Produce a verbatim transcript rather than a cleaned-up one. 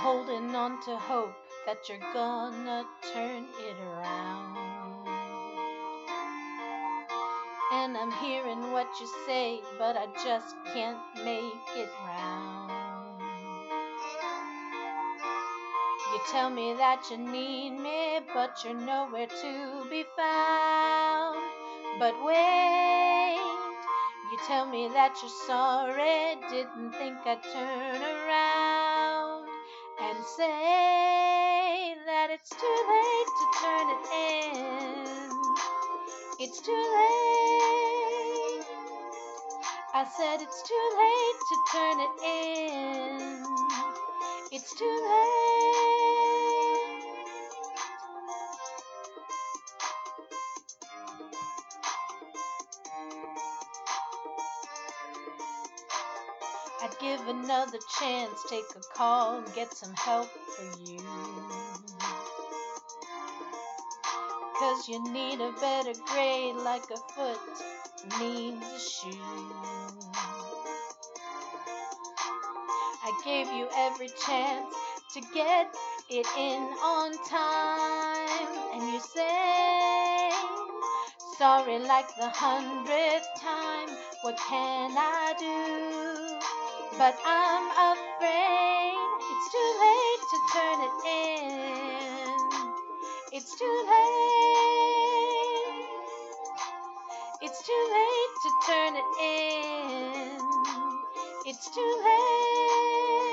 holding on to hope that you're gonna turn it around. And I'm hearing what you say, but I just can't make it round. You tell me that you need me, but you're nowhere to be found. But wait, you tell me that you're sorry, didn't think I'd turn around and say that it's too late to turn it in. It's too late. I said it's too late to turn it in. It's too late. I'd give another chance, take a call, get some help for you. 'Cause you need a better grade like a foot needs a shoe. I gave you every chance to get it in on time, and you say sorry like the hundredth time. What can I do? But I'm afraid it's too late to turn it in. It's too late. It's too late to turn it in. It's too late.